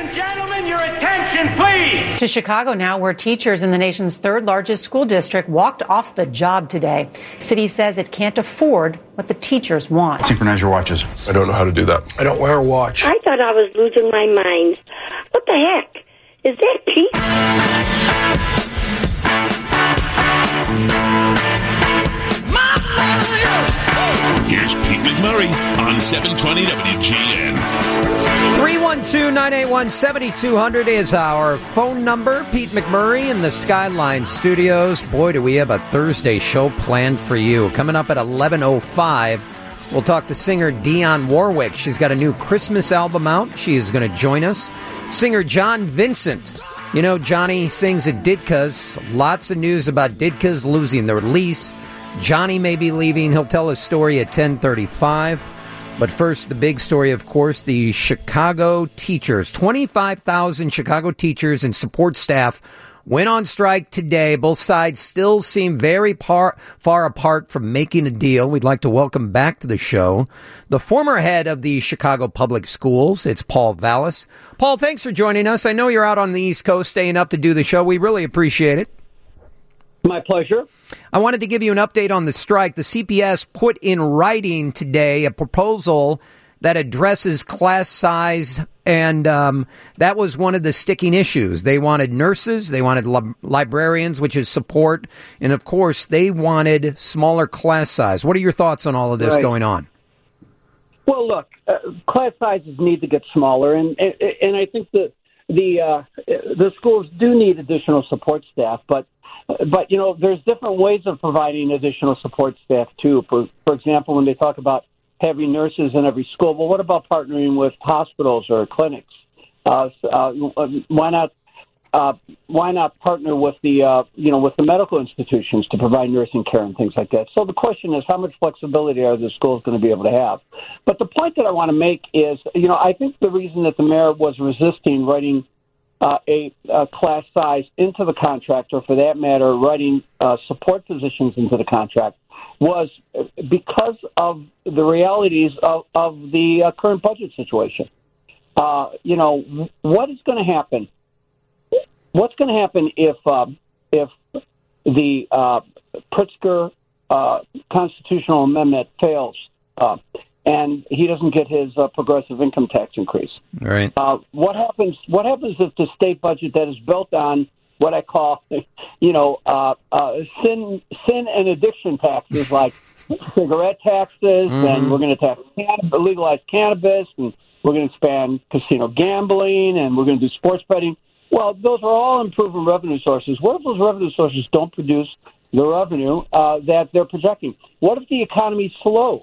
and gentlemen, your attention, please. To Chicago now, where teachers in the nation's third largest school district walked off the job today. The city says it can't afford what the teachers want. Synchronize your watches. I don't know how to do that. I don't wear a watch. I thought I was losing my mind. What the heck? Is that Pete? Here's Pete McMurray on 720 WGN. 312-981-7200 is our phone number. Pete McMurray in the Skyline Studios. Boy, do we have a Thursday show planned for you. Coming up at 11:05, we'll talk to singer Dionne Warwick. She's got a new Christmas album out. She is going to join us. Singer John Vincent. You know, Johnny sings at Ditka's. Lots of news about Ditka's losing their lease. Johnny may be leaving. He'll tell his story at 10:35. But first, the big story, of course, the Chicago teachers. 25,000 Chicago teachers and support staff went on strike today. Both sides still seem very far apart from making a deal. We'd like to welcome back to the show the former head of the Chicago Public Schools. It's Paul Vallas. Paul, thanks for joining us. I know you're out on the East Coast staying up to do the show. We really appreciate it. My pleasure. I wanted to give you an update on the strike. The CPS put in writing today a proposal that addresses class size, and that was one of the sticking issues. They wanted nurses, they wanted librarians, which is support, and of course, they wanted smaller class size. What are your thoughts on all of this going on? Well, look, class sizes need to get smaller, and I think that the schools do need additional support staff, but you know, there's different ways of providing additional support staff too. For example, when they talk about having nurses in every school, well, what about partnering with hospitals or clinics? Why not partner with the with the medical institutions to provide nursing care and things like that? So the question is, how much flexibility are the schools going to be able to have? But the point that I want to make is, I think the reason that the mayor was resisting writing a class size into the contract, or for that matter, writing support positions into the contract, was because of the realities of the current budget situation. What is going to happen? What's going to happen if the Pritzker constitutional amendment fails? And he doesn't get his progressive income tax increase. Right. What happens if the state budget that is built on what I call, sin and addiction taxes, like cigarette taxes, and we're going to legalize cannabis, and we're going to expand casino gambling, and we're going to do sports betting. Well, those are all improving revenue sources. What if those revenue sources don't produce the revenue that they're projecting? What if the economy slows?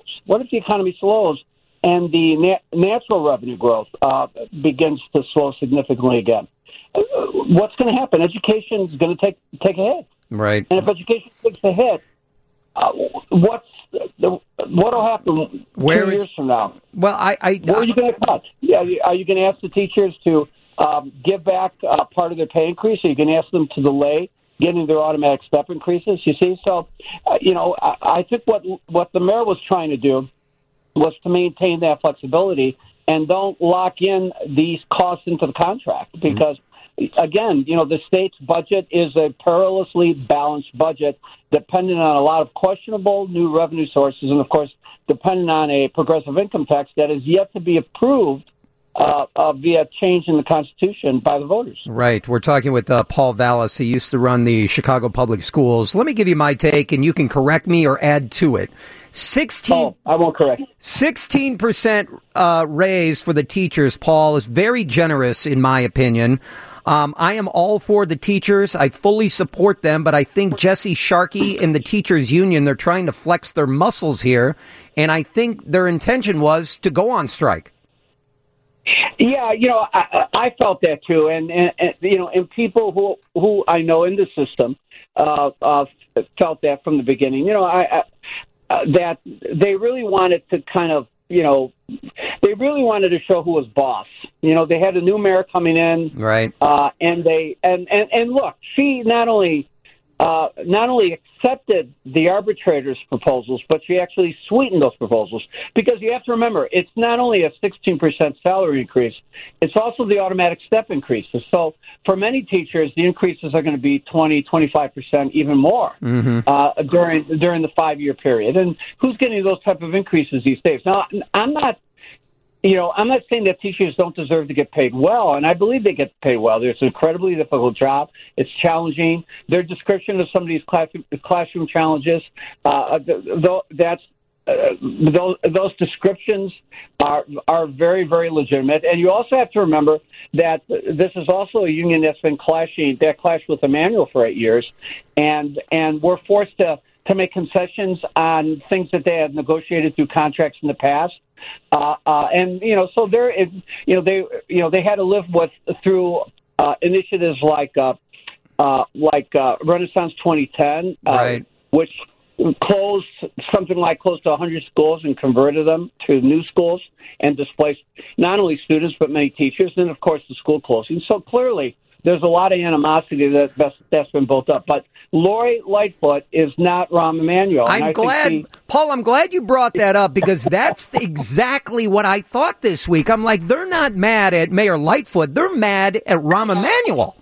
And the natural revenue growth begins to slow significantly again? What's going to happen? Education is going to take a hit. Right. And if education takes a hit, what'll happen 2 years from now? Well, where are you going to cut? Yeah, are you going to ask the teachers to give back part of their pay increase? Are you going to ask them to delay getting their automatic step increases? You see, so I think what the mayor was trying to do was to maintain that flexibility and don't lock in these costs into the contract, because again, the state's budget is a perilously balanced budget, dependent on a lot of questionable new revenue sources, and of course, dependent on a progressive income tax that is yet to be approved via change in the Constitution by the voters. Right. We're talking with Paul Vallas. He used to run the Chicago Public Schools. Let me give you my take, and you can correct me or add to it. I won't correct. 16% raise for the teachers, Paul, is very generous, in my opinion. I am all for the teachers. I fully support them, but I think Jesse Sharkey and the teachers union, they're trying to flex their muscles here, and I think their intention was to go on strike. Yeah, I felt that too, and people who I know in the system felt that from the beginning. That they really wanted to kind of, they really wanted to show who was boss. They had a new mayor coming in, right? And look, she not only not only accepted the arbitrator's proposals, but she actually sweetened those proposals. Because you have to remember, it's not only a 16% salary increase, it's also the automatic step increases. So for many teachers, the increases are going to be 20, 25%, even more during the 5-year period. And who's getting those type of increases these days? Now, I'm not saying that teachers don't deserve to get paid well, and I believe they get paid well. It's an incredibly difficult job. It's challenging. Their description of some of these classroom challenges, those descriptions are very, very legitimate. And you also have to remember that this is also a union that's been clashed with Emmanuel for 8 years, and we're forced to make concessions on things that they had negotiated through contracts in the past. So they had to live through initiatives like Renaissance 2010, right, which closed something like close to 100 schools and converted them to new schools and displaced not only students but many teachers, and of course the school closing. So clearly there's a lot of animosity that's been built up. But Lori Lightfoot is not Rahm Emanuel. Paul, I'm glad you brought that up, because that's exactly what I thought this week. I'm like, they're not mad at Mayor Lightfoot. They're mad at Rahm Emanuel.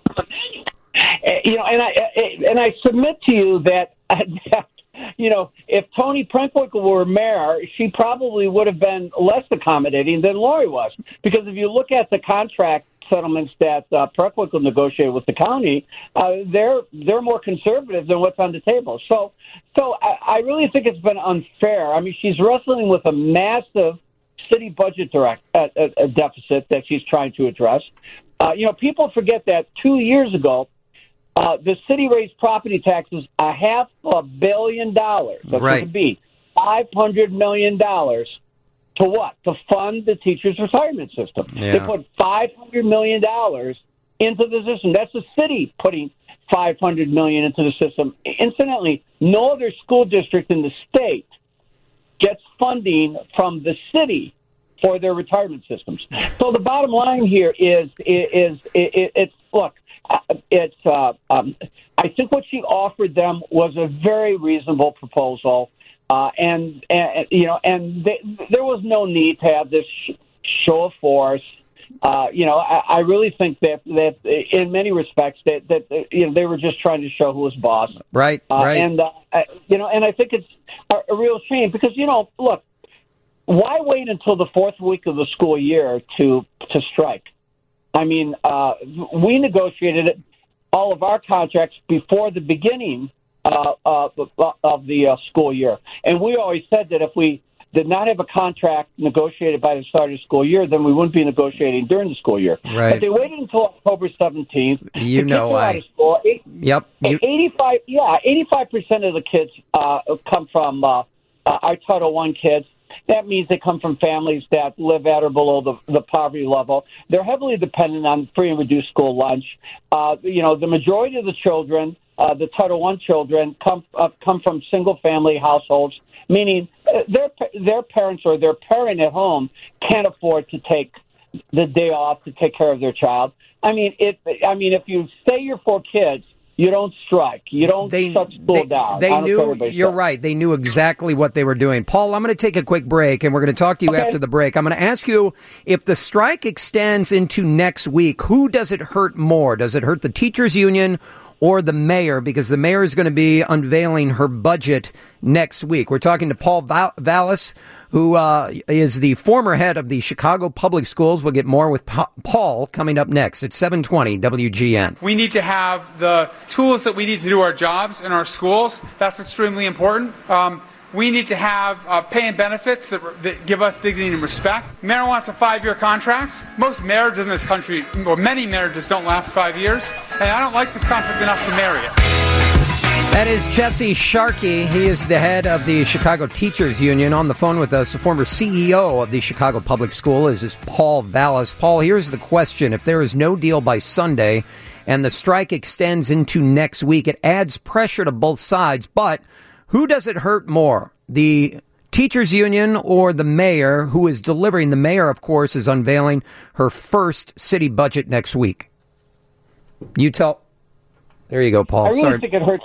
And I submit to you that if Toni Preckwinkle were mayor, she probably would have been less accommodating than Lori was. Because if you look at the contract settlements that Preckwinkle negotiated with the county, they're more conservative than what's on the table. So I really think it's been unfair. I mean, she's wrestling with a massive city budget deficit that she's trying to address. People forget that 2 years ago, the city raised property taxes $500 million. That's what it be. $500 million. To what? To fund the teachers' retirement system. Yeah. They put $500 million into the system. That's the city putting $500 million into the system. Incidentally, no other school district in the state gets funding from the city for their retirement systems. So the bottom line here is look. I think what she offered them was a very reasonable proposal. And there was no need to have this show of force. I really think that in many respects that they were just trying to show who was boss. Right. And I think it's a real shame because look, why wait until the fourth week of the school year to strike? I mean, we negotiated all of our contracts before the beginning of the school year. And we always said that if we did not have a contract negotiated by the start of the school year, then we wouldn't be negotiating during the school year. Right. But they waited until October 17th. Yep. 85% of the kids come from our Title I kids. That means they come from families that live at or below the poverty level. They're heavily dependent on free and reduced school lunch. The majority of the children, the Title I children, come from single-family households, meaning their parents or their parent at home can't afford to take the day off to take care of their child. If you say you're for kids, you don't strike. You don't shut school down. You're right. They knew exactly what they were doing. Paul, I'm going to take a quick break, and we're going to talk to you after the break. I'm going to ask you, if the strike extends into next week, who does it hurt more? Does it hurt the teachers union or the mayor? Because the mayor is going to be unveiling her budget next week. We're talking to Paul Vallas, who is the former head of the Chicago Public Schools. We'll get more with Paul coming up next at 720 WGN. We need to have the tools that we need to do our jobs in our schools. That's extremely important. We need to have pay and benefits that give us dignity and respect. Mayor wants a 5-year contract. Most marriages in this country, or many marriages, don't last 5 years. And I don't like this contract enough to marry it. That is Jesse Sharkey. He is the head of the Chicago Teachers Union. On the phone with us, the former CEO of the Chicago Public School is Paul Vallas. Paul, here's the question. If there is no deal by Sunday and the strike extends into next week, it adds pressure to both sides. But who does it hurt more, the teachers union or the mayor who is delivering? The mayor, of course, is unveiling her first city budget next week. You tell. There you go, Paul. I really think it hurts.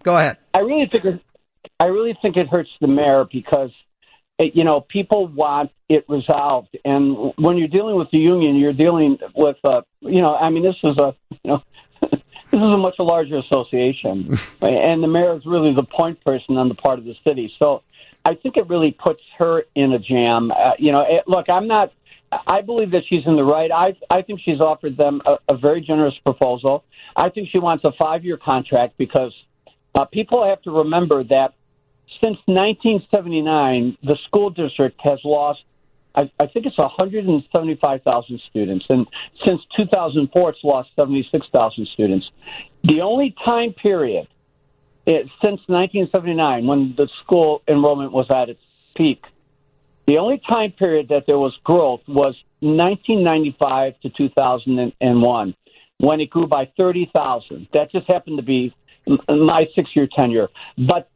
Go ahead. I really think it hurts the mayor because, people want it resolved. And when you're dealing with the union, you're dealing with, this is this is a much larger association. And the mayor is really the point person on the part of the city. So I think it really puts her in a jam. Look, I believe that she's in the right. I think she's offered them a very generous proposal. I think she wants a 5-year contract because people have to remember that since 1979, the school district has lost, I think it's 175,000 students. And since 2004, it's lost 76,000 students. The only time period since 1979, when the school enrollment was at its peak, the only time period that there was growth was 1995 to 2001, when it grew by 30,000. That just happened to be my 6-year tenure. But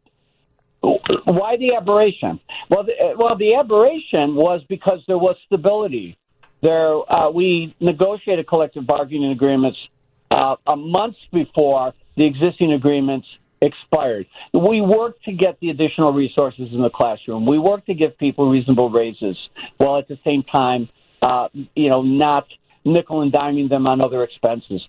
why the aberration? Well, the aberration was because there was stability. We negotiated collective bargaining agreements a month before the existing agreements expired. We worked to get the additional resources in the classroom. We worked to give people reasonable raises, while at the same time, not nickel and diming them on other expenses.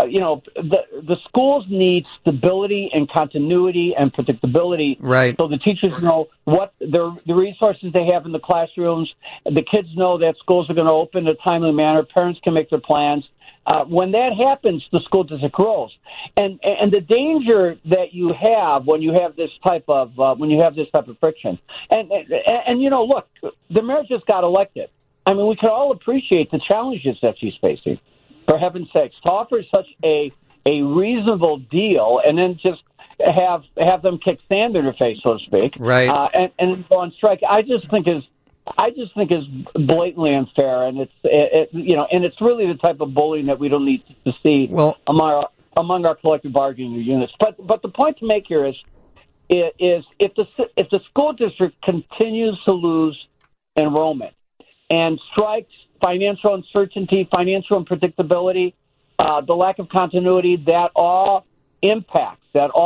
The schools need stability and continuity and predictability. Right. So the teachers know what the resources they have in the classrooms. The kids know that schools are going to open in a timely manner. Parents can make their plans. When that happens, the school district grows, and the danger that you have when you have this type of friction, and look, the mayor just got elected. I mean, we can all appreciate the challenges that she's facing. For heaven's sakes, to offer such a reasonable deal and then just have them kick sand in her face, so to speak, right? And go on strike. I just think is blatantly unfair, and it's really the type of bullying that we don't need to see among our collective bargaining units. But the point to make here is if the school district continues to lose enrollment and strikes, financial uncertainty, financial unpredictability, the lack of continuity, that all impacts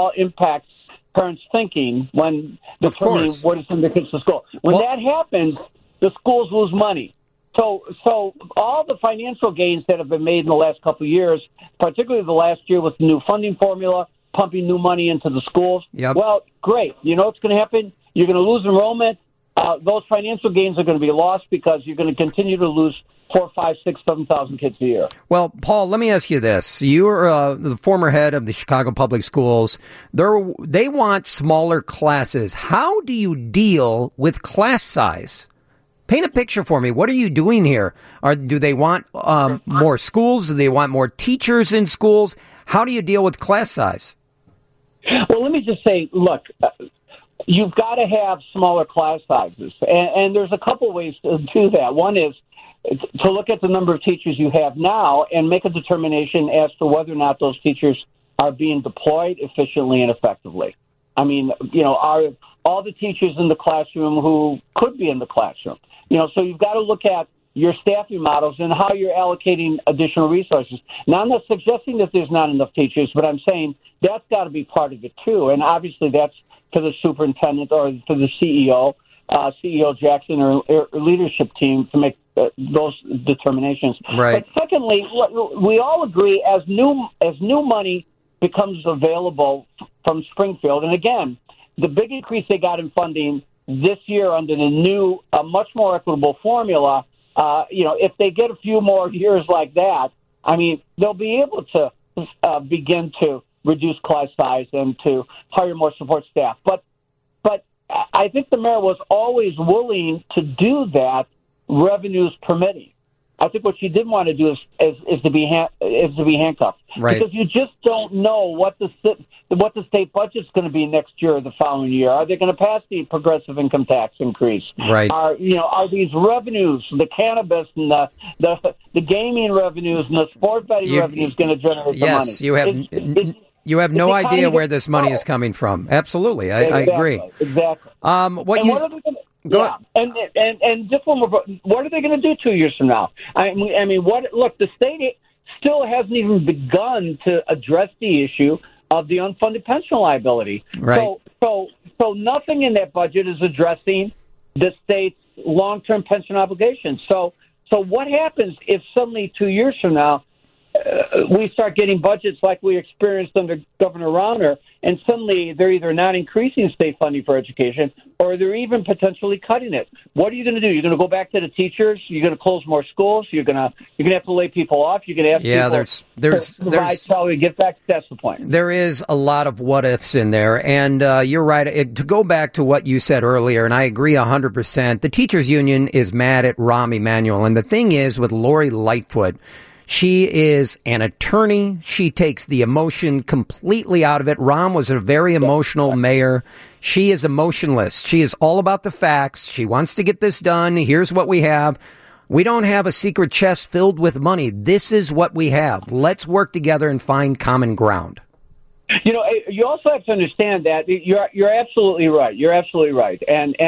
parents' thinking when determining what is in their kids to school. When that happens, the schools lose money. So all the financial gains that have been made in the last couple of years, particularly the last year with the new funding formula, pumping new money into the schools, well, great. You know what's going to happen? You're going to lose enrollment. Those financial gains are going to be lost because you're going to continue to lose 4,000, 5,000, 6,000, 7,000 kids a year. Well, Paul, let me ask you this. You're the former head of the Chicago Public Schools. They want smaller classes. How do you deal with class size? Paint a picture for me. What are you doing here? Do they want more schools? Do they want more teachers in schools? How do you deal with class size? Well, let me just say, look, you've got to have smaller class sizes. And there's a couple ways to do that. One is to look at the number of teachers you have now and make a determination as to whether or not those teachers are being deployed efficiently and effectively. I mean, are all the teachers in the classroom who could be in the classroom? So you've got to look at your staffing models and how you're allocating additional resources. Now, I'm not suggesting that there's not enough teachers, but I'm saying that's got to be part of it, too. And obviously that's to the superintendent or to the CEO Jackson or leadership team to make those determinations. Right. But secondly, we all agree as new money becomes available from Springfield, and again, the big increase they got in funding this year under the new, much more equitable formula, if they get a few more years like that, I mean, they'll be able to begin to reduce class size and to hire more support staff. But I think the mayor was always willing to do that, revenues permitting. I think what she didn't want to do is to be handcuffed, right? Because you just don't know what the state budget's going to be next year or the following year. Are they going to pass the progressive income tax increase? Right. Are these revenues, the cannabis and the gaming revenues and the sport betting revenues, going to generate the money? Yes, you have no idea where this money is coming from. Absolutely, I agree. Exactly. What are they going and just one more. What are they going to do 2 years from now? I mean, what? Look, the state still hasn't even begun to address the issue of the unfunded pension liability. Right. So nothing in that budget is addressing the state's long-term pension obligations. So what happens if suddenly 2 years from now we start getting budgets like we experienced under Governor Rauner, and suddenly they're either not increasing state funding for education or they're even potentially cutting it? What are you going to do? You're going to go back to the teachers? You're going to close more schools? You're going to have to lay people off? You're going to have people to provide salary? Get back. That's the point. There is a lot of what ifs in there, and you're right. To go back to what you said earlier, and I agree 100%. The teachers union is mad at Rahm Emanuel, and the thing is with Lori Lightfoot. She is an attorney. She takes the emotion completely out of it. Rahm was a very emotional mayor. She is emotionless. She is all about the facts. She wants to get this done. Here's what we have. We don't have a secret chest filled with money. This is what we have. Let's work together and find common ground. You know, you also have to understand that you're absolutely right. You're absolutely right, and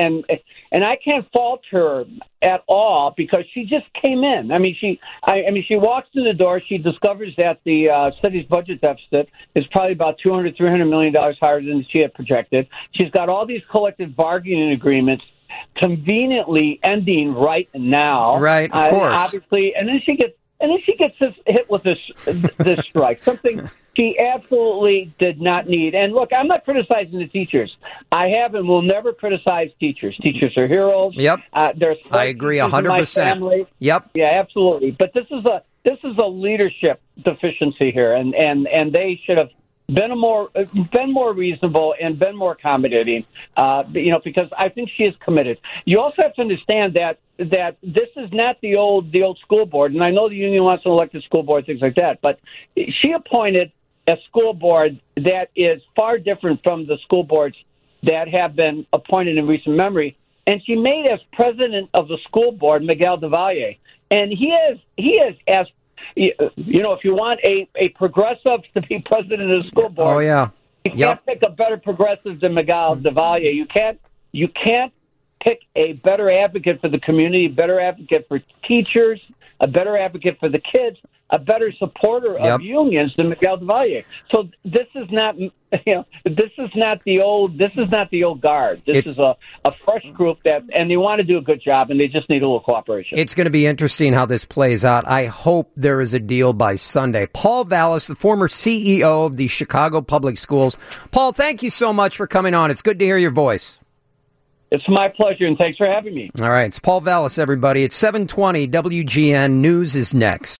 I can't fault her at all because she just came in. I mean, she walks through the door. She discovers that the city's budget deficit is probably about $300 million higher than she had projected. She's got all these collective bargaining agreements conveniently ending right now. Right, of course. Obviously, and then she gets hit with this strike, something she absolutely did not need. And look, I'm not criticizing the teachers. I have and will never criticize teachers. Teachers are heroes. Yep. I agree 100%. Yep. Yeah, absolutely. But this is a leadership deficiency here, and they should have been more reasonable and been more accommodating. Because I think she is committed. You also have to understand that this is not the old school board, and I know the union wants an elected school board, things like that, but she appointed a school board that is far different from the school boards that have been appointed in recent memory, and she made as president of the school board Miguel del Valle, and he is as if you want a progressive to be president of the school board, you can't pick a better progressive than Miguel del Valle. You can't pick a better advocate for the community, a better advocate for teachers, a better advocate for the kids, a better supporter of unions than Miguel del Valle. So this is not the old guard. This is a fresh group and they want to do a good job, and they just need a little cooperation. It's going to be interesting how this plays out. I hope there is a deal by Sunday. Paul Vallas, the former CEO of the Chicago Public Schools. Paul, thank you so much for coming on. It's good to hear your voice. It's my pleasure, and thanks for having me. All right. It's Paul Vallas, everybody. It's 720 WGN. News is next.